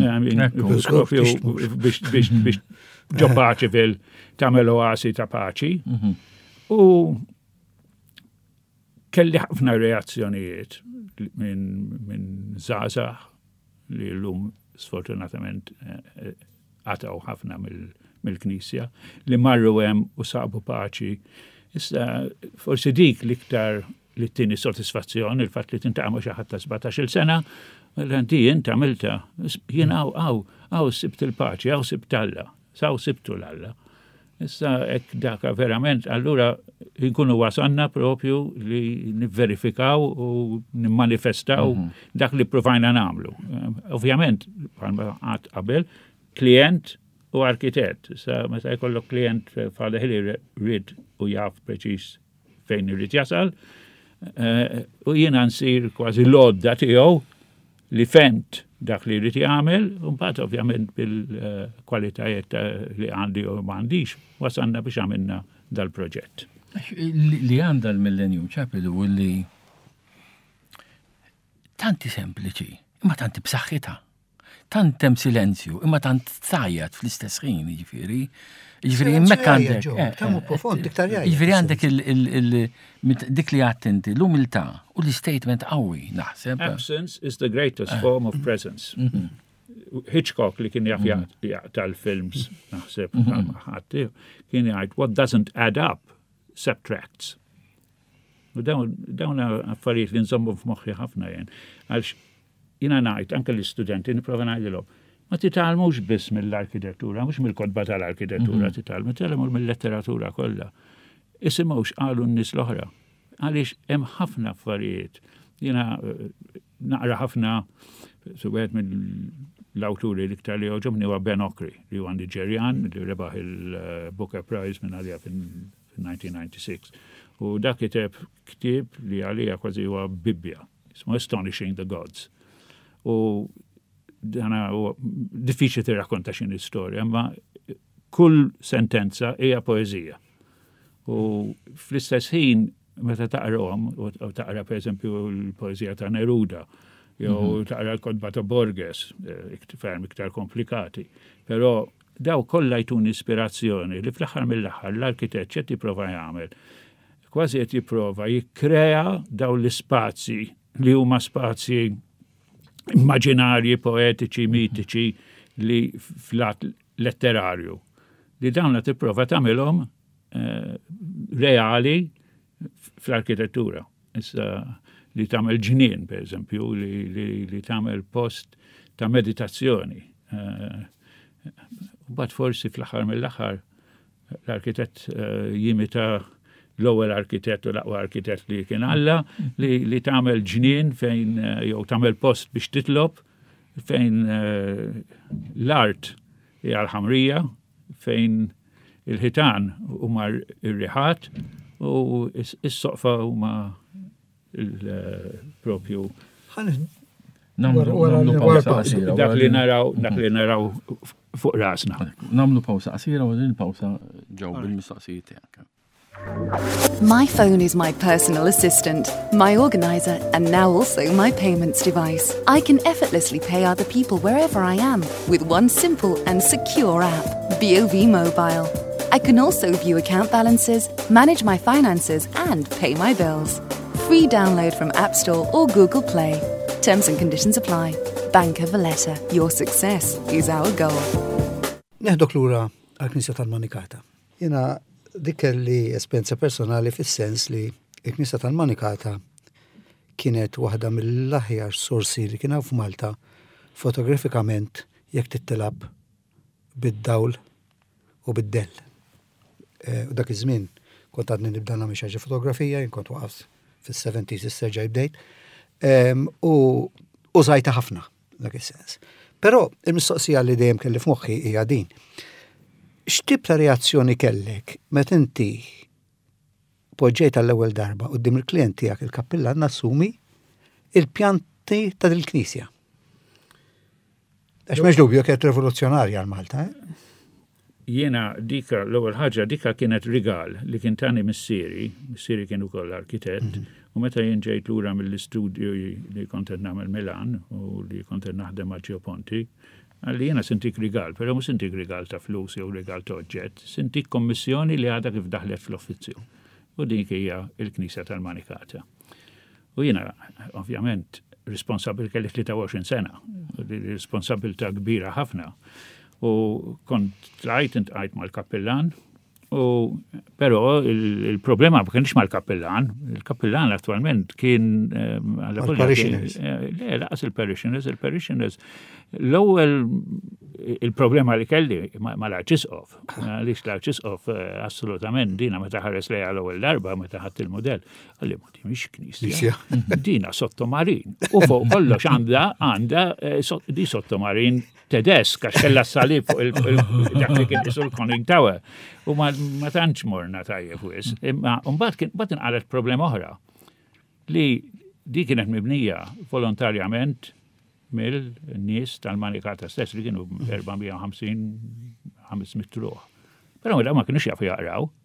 Biex ġo paċi fil tagħmel oasi ta' paċi. U kelli ħafna reazzjonijiet minn żgħażagħ li l-lum sfortunatament għataw ħafna mill-Knisja li marru hemm u sabu paċi. Issa forsi dik l-iktar li t-tini soddisfazzjon il-fatt li tintaqma xi ħadd ta' sbatax-il sena, l-għanti jint għamilta, jien għaw għaw għaw sibt il-paċi, għaw sibt Alla, saw sibtu l-Alla. Issa ek daka verament, allura nkunu wasanna propju li nivverifikaw u nimmanifestaw dak li provajna namlu. Ovvjament, bħalma għat qabel, klient u arkitett. Issa meta jkollok klient Father Hilary rid u jaf preċis fejn irid jasal, u jiena nsir kważi lodda tiegħu li fent dak li rrit jagħmel, u mbagħad ovvjament bil-kwalitajiet li għandi u m'għandix, wasanna biex għamilna dal-proġett. Li għanda l-Millennium Chapel u li tanti sempliċi, imma tanti b'saħħitha. Tantem silenzju, imma tant tajjat fl-istess ħin, ġifieri. Ġifieri hemmhekk għandek. Tamu profond iktar jgħid. Ġifieri għandek dik li attenti, l-umiltà u l-statement qawwi naħseb. Absence is the greatest form of presence. Hitchcock li kien jaf tal-films naħseb ħadd kien jgħid what doesn't add up subtracts. U dawn affarijiet li nżommu f'moħħi ħafna jien. Għalx jiena ngħid anke l-istudenti nipprova ngħidilhom ma titgħalmux biss mill-arkitettura, mhux mill-kodba tal-arkitettura titgħalmu, titgħalmu mill-letteratura kollha. Isimgħux qalu n-nies l-oħra. Għaliex hemm ħafna affarijiet. Jiena naqra ħafna wieħed mill-awturi l-iktar li ħoġobni huwa Ben Okri, li huwa Niġerjan, li rebaħ il-Booker Prize minn għalija fin-nineteen ninety-six. U dak kiteb ktieb li għalija kważi huwa Bibbja, ismu Astonishing the Gods. U dana diffiċli tirrakkonta x'in istorja, ma kull sentenza hija poeżija. U fl-istess ħin meta taqrahom u taqra pereżempju l-poeżija ta' Neruda, jew taqra l-kodba ta' Borges, ferm iktar komplikati. Però daw kollha jtun ispirazzjoni li fl-aħħar mill-aħħar l-arkitett qed jipprova jagħmel kważi qed jipprova jikkrea daw l-ispazji li huma spazji immaġinarji, poetiċi, mitiċi li flat letterarju. Li dawn qed tipprova tagħmilhom reali fl-arkitettura. Issa li tagħmel ġnien, pereżempju, li, li, li tagħmel post ta' meditazzjoni. Bad forsi fl-aħħar mill-aħħar l-arkitett jimita l-ewwel arkitett u l-aqwa arkitett li kien Alla li, li tagħmel ġnien fejn jew tagħmel post biex titlob fejn l-art hija l-ħamrija, fejn il-ħitan huma r-riħat u is-soqfa huma il-propju dak li naraw dak li naraw fuq rasna. Namlu pawsa qasira u din pawsa ġew bil-mistoqsijiet tiegħek. My phone is my personal assistant, my organizer, and now also my payments device. I can effortlessly pay other people wherever I am with one simple and secure app, B O V Mobile. I can also view account balances, manage my finances, and pay my bills. Free download from App Store or Google Play. Terms and conditions apply. Banca Valletta, your success is our goal. Neħdok lura għal-Knisja tal-Manikata. Jena dik li esperienza personali fis-sens li l-Knisja tal-Manikata kienet waħda mill-aħjar sorsi li kien f'Malta fotografikament jekk tittilab bid-dawl u bid-dell. U dak iż-żmien kont għadni nibda nagħmel xi ħaġa fotografija, jien kont waqaf fis-seventies is-serġa' bdejt. U użajta ħafna dak is-sens. Però il-mistoqsija li dejjem kelli f'moħħi hija din. X'tip ta' reazzjoni kellek meta inti poġġejt għall-ewwel darba quddiem il-klient tiegħek il-kappillan nassumi il-pjanti ta' dil-Knisja? Għax m'hemmx dubju kienet rivoluzzjonarja għal Malta, eh? Jiena dika l-ewwel ħaġa dika kienet rigal li kien tani missieri, missieri kien ukoll arkitett, u meta jien ġejt lura mill-istudju li kont qed nagħmel Milan u li kont qed naħdem ma' Ġeoponti, għalli jiena sintik rigal, però mhux sintik rigal ta' flus jew rigal ta' oġġett, sintik kommissjoni li għadha kif daħlet fl-uffizzju. U dik hija l-Knisja tal-Manikata. U jiena ovvjament responsabil kelli tlieta-u-għoxrin sena, responsabilità kbira ħafna. U kont trajt intqajt mal-kappellan, u però il-problema ma kienx mal-kappellan, il-kappellan attualment kien Mal-parishioners. Le, laqas il-parishioners, il-parishioners. L-ewwel il-problema li kelli ma l-Arċisqof, għaliex l-Arċisqof assolutament dina meta ħares lejha l-ewwel darba meta ħadd il-modell, għalli ma di mhix knisja. Dina sottomarin. U fuq kollox għandha għandha di sottomarin tedesk għax kellha s-salib fuq il-dak li kien isu l-Conning Tower. U ma tantx morna tajjeb wis. Imma mbagħad kien inqalet problema oħra li di kienet mibnija volontarjament mill-nies tal-Manikata stess li kienu erba' mija u ħamsin ħames mit ruħ. Però ma kienux jafu jaqraw.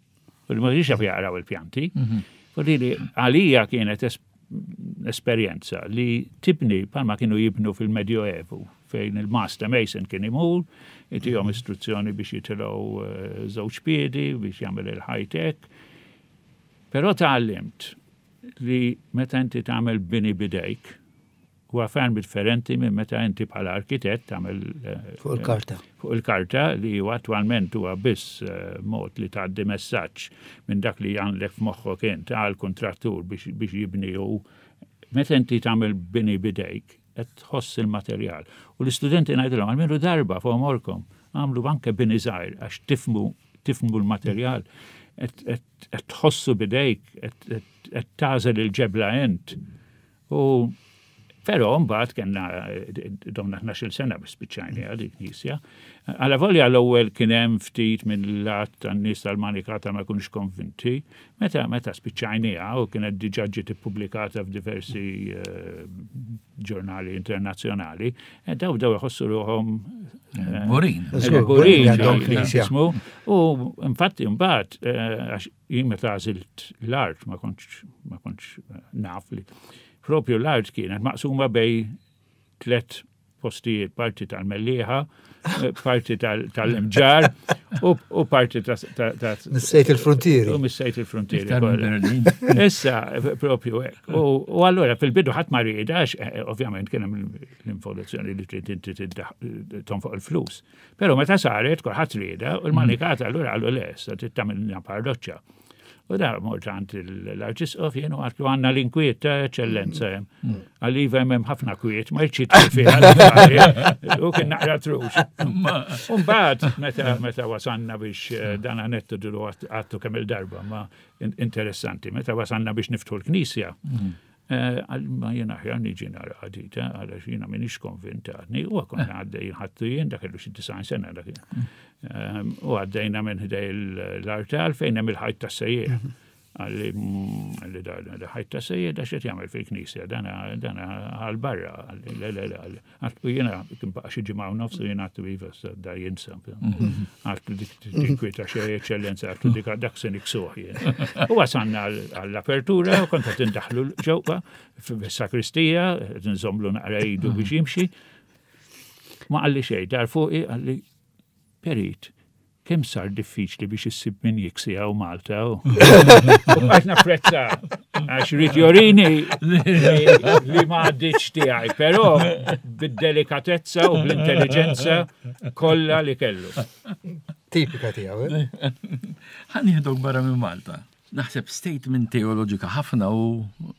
u li ma jiex jaraw il-pjanti. U li għalija kienet esperjenza li tibni palma kienu jibnu fil-Medjoevu fejn il-Master Mason kien imur, jtihom istruzzjoni biex jitilgħu żewġ piedi biex jagħmel il-high-tech. Però tgħallimt li meta inti tagħmel bini bidejk huwa ferm differenti minn meta inti bħala arkitett tagħmel fuq il-karta. Fuq il-karta li huwa attwalment huwa biss mod li tgħaddi messaġġ minn dak li għandek f'moħħok int għal kontrattur biex biex jibni u meta inti tagħmel bini bidejk qed tħoss il-materjal. U l-istudenti ngħidulhom għalmenu darba fuq morkom għamlu anke bini żgħir għax tifmu tifmu l-materjal qed tħossu bidejk qed tażel il-ġebla int. U Pero mbagħad kellna domna tnax-il sena biex spiċċajni dik Knisja. Alla volja l-ewwel kien hemm ftit mill-lat tan-nies tal-Manikata ma jkunux konvinti. Meta meta spiċċajniha u kienet diġà ġiet ippubblikata f'diversi ġurnali internazzjonali, daw daw iħossu ruhom Burin. Burin. U infatti mbagħad għax jien meta għażilt l-art ma kontx ma kontx naf li propju l-art kienet maqsuma bej tlet postijiet, parti tal-Mellieħa, parti tal-Imġar u parti ta' Missejt il-frontieri. U missejt il-frontieri. Issa, propju hekk. U allura fil-bidu ħadd ma ridax, ovvjament kien hemm l-involuzzjoni li trid inti tonfoq il-flus. Però meta saret kulħadd rieda u l-Manikata allura qalu le, sa trid tagħmel pardoċċa. U da mortant l-Arċisqof jenu għatlu għanna l-inkwiet ta' eccellenza jem. Għalliva jem ħafna kwiet, ma jċit fiha u kien naqra trux. Umbat, meta wasanna biex dan għanettu dulu għattu kemm il-darba, ma interessanti, meta wasanna biex niftu l-Knisja. Ma jena ħjar niġi nara għadita, għalax jena minix konvintani, u għakon għaddej ħattu jen, da kellu xi tisgħin sena dak. U għaddejna minn ħdej l-artal fejn hemm il-ħajt tas-sejjer. Għalli da ħajt tas-sejjer da xed jagħmel fil-Knisja, dana għal-barra, għattu jena kien baqa xi ġimgħa u nofs u jena għattu iva da jinsa. Għattu dik kwita xi eċċellenza, għattu dik dak se niksuh jien. U wasanna għall-apertura u kont qed indaħlu ġewwa fis-sakristija, nżommlu naqra idu biex jimxi. Ma qalli xejn, dar fuqi qalli Perit, kemm sar diffiċli biex issib min jiksija u Malta u. Għax napprezza, għax rrid jorini li ma għaddiċ tiegħi, però bid-delikatezza u bl-intelligenza kollha li kellu. Tipika tiegħu, eh? Ħan jieħdok barra minn Malta. Naħseb statement teoloġika ħafna u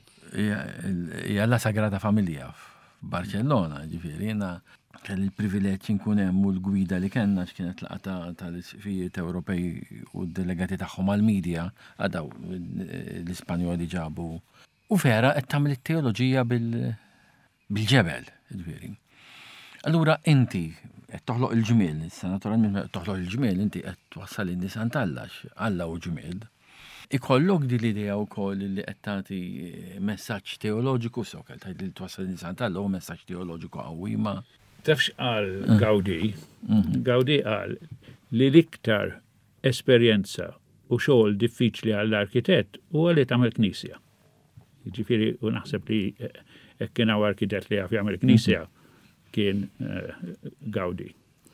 hija la Sagrada Familja f'Barcellona, ġifieri jiena kelli l-privileġġ inkun hemm u l-gwida li kellna x'kienet laqgħa tal-isfijiet Ewropej u d-delegati tagħhom għall-midja għadaw l-Ispanjoli ġabu. U vera qed tagħmel it-teoloġija bil-ġebel, ġifieri. Allura inti qed toħloq il-ġmiel, issa naturalment qed toħloq il-ġmiel inti qed twassal in-nies għand Alla Alla u ġmiel. Ikollok din l-idea wkoll li qed tagħti messaġġ teoloġiku sokel tgħid li twassal in-nies għand Alla u messaġġ teoloġiku qawwi ma' Tafx għal Gaudi, Gaudi għal li l-iktar esperjenza u xogħol diffiċli għall-arkitett u għalli tagħmel knisja. Ġifieri u naħseb li hekk kien hawn arkitett li jaf jagħmel knisja kien Gaudi.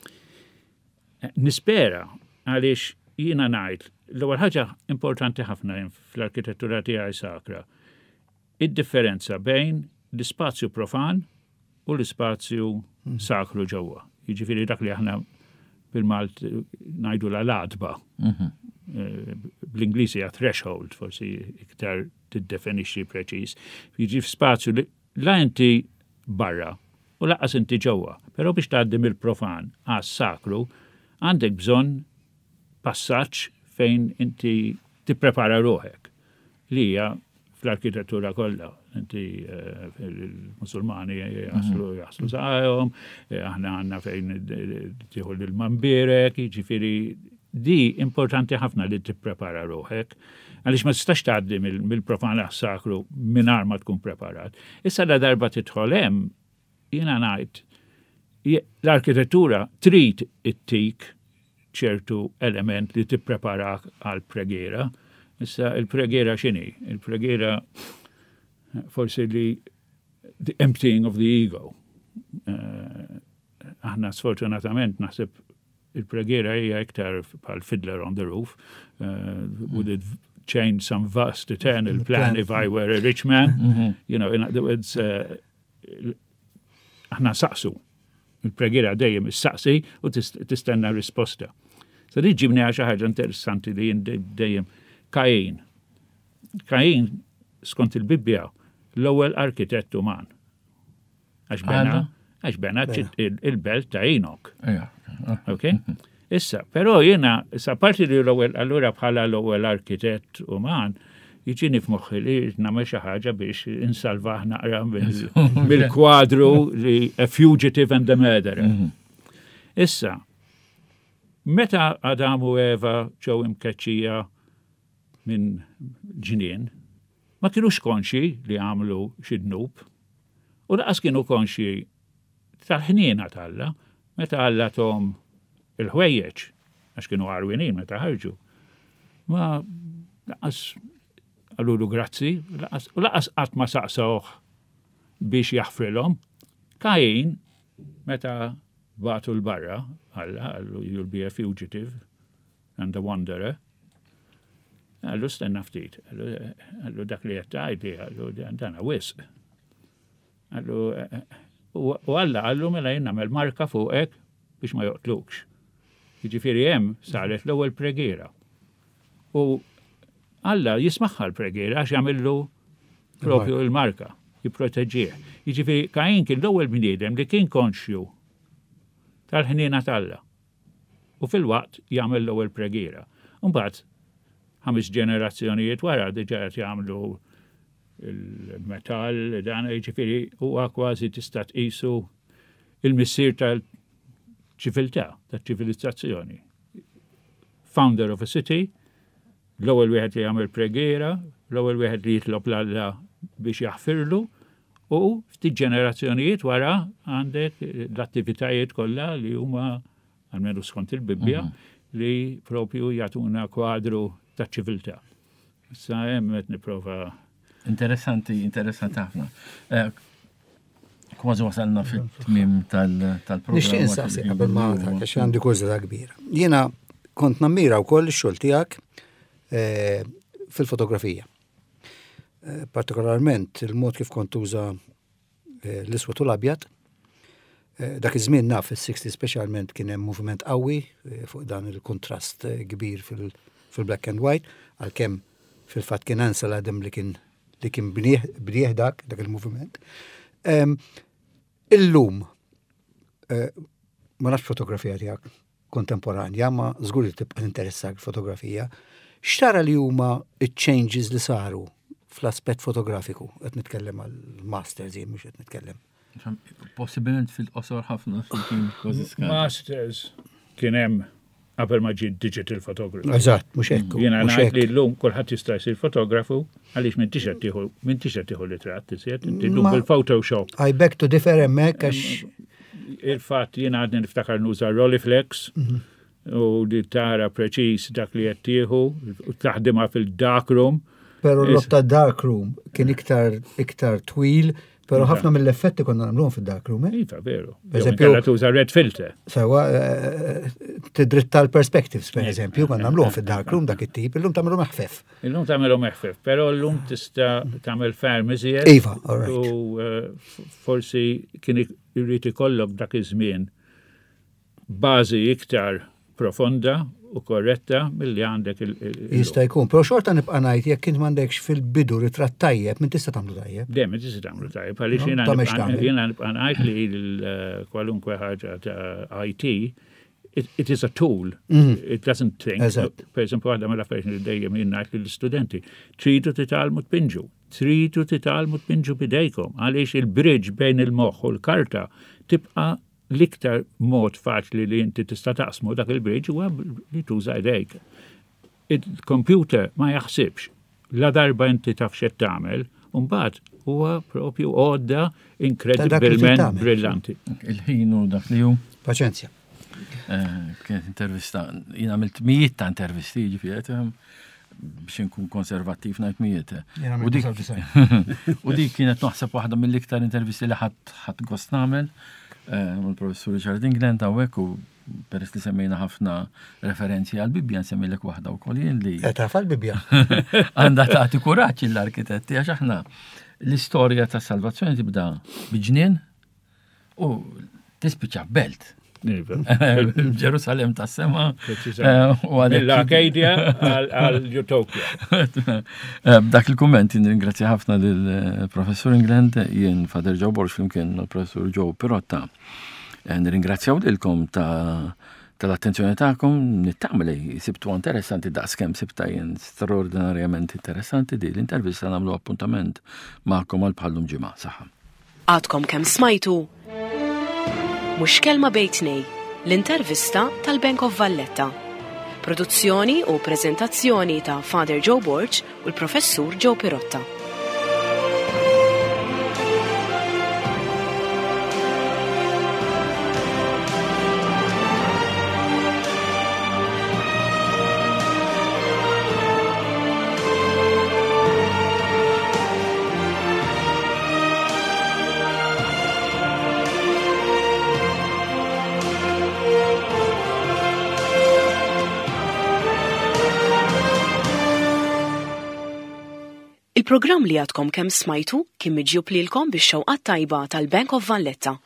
Nispera għaliex jiena ngħid l-ewwel ħaġa importanti ħafna fl-arkitettura tiegħi sakra id-differenza bejn l-ispazju profan u l-ispazju sakru ġewwa. Jiġifieri dak li aħna bil-Malt ngħidu l-adba. Bl-Ingliżi hija threshold, forsi iktar tiddefinixxi preċiż. Jiġi f'spazju li la inti barra u laqqas inti ġewwa, però biex tgħaddi mill-profan għas sakru għandek bżonn passaġġ fejn inti tipprepara ruħek. Li hija fl-arkitettura kollha. Inti il-Musulmani jaslu jaslu saqajhom, aħna għandna fejn tieħu l-manbirek, jiġifieri di importanti ħafna li tipprepara ruħek, għaliex ma tistax tgħaddi mill-profan sakru mingħajr ma tkun preparat. Issa la darba tidħol hemm jiena ngħid l-arkitettura trid ittik ċertu element li tippreparak għal preghiera, Issa il-preghiera x'inhi? Il-preghiera forsi li the emptying of the ego. Aħna uh, sfortunatament naħseb il-preghiera hija iktar bħal Fiddler on the Roof. Uh, would it change some vast eternal plan if I were a rich man? Mm-hmm. You know, in other words, uh, aħna saqsu. Il-preghiera dejjem is-saqsi u tistenna risposta. So di ġibni xi ħaġa interessanti li dejjem Kain. Kain skont il-Bibbja l-ewwel arkitett uman. Għax bena, għax bena il-belt ta' Enoch. Ok? Issa, però jiena, sa parti li l-ewwel, allura bħala l-ewwel arkitett uman, jiġini f'moħħi li nagħmel xi ħaġa biex insalvaħ naqra mill-kwadru li A Fugitive and the Murderer. Issa, meta Adamu u Eva ġew imkeċċija minn ġinien, ma kienux konxi li għamlu xi dnub, u laqas kienu konxi tal-ħniena tal-Alla, meta Alla tom il-ħwejjeġ, għax kienu għarwinin meta ħarġu. Ma laqas għallulu grazzi, u laqas qatt ma saqsawh biex jaħfrilhom. Kain, meta batu l-barra, Alla, għallu you'll be a fugitive and a wanderer, għallu stenna ftit, għallu dak li jattajdi, għallu dana wisq. Għallu, u Alla għallu mela jenna mel marka fuqek biex ma joqtlukx. Jiġifieri hemm saret l-ewwel preghiera. U Alla jismaħħa l-preghiera għax jagħmillu propju l-marka, jipproteġġih. Jiġifieri Kain kien l-ewwel bniedem li kien konxju tal-ħniena tal-Alla. U fil-waqt jagħmel l-ewwel preghiera. Mbagħad ħames ġenerazzjonijiet wara diġà qed jagħmlu il-metall, dan jiġifieri huwa kważi tista' tqisu il-missier tal-ċiviltà, tal-ċivilizzazzjoni. Founder of a city, l-ewwel wieħed li jagħmel preghiera, l-ewwel wieħed li jitlob l-Alla biex jaħfirlu, u ftit ġenerazzjonijiet wara għandek l-attivitajiet kollha li huma almenu skont il-Bibbja li propju jagħtuna kwadru ta' ċiviltà. Issa hemm qed nipprova. Interessanti, interessanti ħafna. Kważi wasalna fit-tmiem tal-programm. Nixtieq insaqsi qabel ma għax għandi kuża kbira. Jiena kont nammira wkoll ix-xogħol tiegħek fil-fotografija. Partikolarment il-mod kif kont tuża l-iswed u l-abjad. Dak iż-żmien naf fis-sixties speċjalment kien hemm moviment qawwi fuq dan il-kontrast kbir fil-black and white, għalkemm fil-fatt kien ansa l-għadem li kien li kien bnieħ dak dak il-moviment. Illum ma nafx fotografija tiegħek kontemporanja, ma żgur li tibqa' interessak fotografija. X'tara li huma iċ-changes li saru fl-aspett fotografiku, qed nitkellem għall-masters jien mhux qed nitkellem. Possibilment fil-qosor ħafna fil-kien kważi skan. Masters kien hemm qabel ma ġie digital photography. Eżatt, mhux hekk. Jiena ngħid li llum kulħadd jista' jsir fotografu għaliex minn tixed tieħu minn tixed tieħu ritratt isir tidum bil-Photoshop. I beg to differ hemmhekk għax il-fatt jiena għadni niftakar nuża Rolleiflex u li tara preċiż dak li qed tieħu u taħdimha fil-darkroom. Però l-lotta darkroom kien iktar iktar twil. Pero ħafna mill-effetti konna nagħmluhom fid-darkroom, eh? Iva, veru. Eżempju, tuża red filter. Sewa tidritta l-perspectives, per eżempju, konna nagħmluhom fid-darkroom dak it-tip, illum tagħmluhom meħfef. Illum tagħmluhom meħfef, però llum tista' tagħmel ferm iżjed. Iva, all right. U forsi kien irid ikollok dak iż-żmien bażi iktar profonda u korretta milli għandek il- Jista' jkun, però xorta nibqa' ngħid jekk kint m'għandekx fil-bidu ritratt tajjeb, min tista' tagħmlu tajjeb. Dejjem tista' tagħmlu tajjeb, għaliex jiena jiena nibqa' ngħid li l-kwalunkwe ħaġa ta' I T it, it is a tool. Mm-hmm. It doesn't think. Eżatt. Per esempio, għadha mill-affarijiet li dejjem jien ngħid lill-istudenti, tridu titgħallmu tpinġu, tridu titgħallmu tpinġu bidejkom, għaliex il-bridge bejn il-moħħ u l-karta tibqa' l-iktar mod faċli li inti tista' taqsmu dak il-bridge huwa li tuża idejk. Il-computer ma jaħsibx la darba inti taf x'qed tagħmel, u mbagħad huwa propju għodda inkredibilment brillanti. Il-ħin u dak li hu. Paċenzja. Kienet intervista, jien għamilt mijiet ta' intervisti ġifiet, biex nkun konservattiv ngħid mijiet. Jena U dik- mill-tisa' U dik kienet naħseb waħda mill-iktar intervisti li ħadd ħadd gost nagħmel mal-professur Richard England hawnhekk u peress li semmejna ħafna referenzi għal Bibja nsemmilek waħda wkoll jien li Taf għal-Bibja. għandha tagħti kuraġġ l-arkitetti għax aħna l-istorja ta' salvazzjoni tibda biġnien u tispiċċa belt. Ġerusalem ta' sema. Mill-Arcadia għal-Utopia. Dak il-komment ringrazzja ħafna lill-professur England jien Father Joe Borch flimkien mal-professur Joe Pirotta. Nirringrazzjaw lilkom ta' tal-attenzjoni tagħkom, nittamli sibtu interessanti daqskemm sibta jien straordinarjament interessanti di l-intervista nagħmlu appuntament magħkom għal bħallum ġimgħa saħħa. Għadkom kemm smajtu Mhux kelma bejtnej, l-intervista tal-Bank of Valletta. Produzzjoni u preżentazzjoni ta' Father Joe Borch u l-Professur Joe Pirotta. Il-programm li għadkom kemm smajtu kien miġjub lilkom bix-xewqat tajba tal-Bank of Valletta.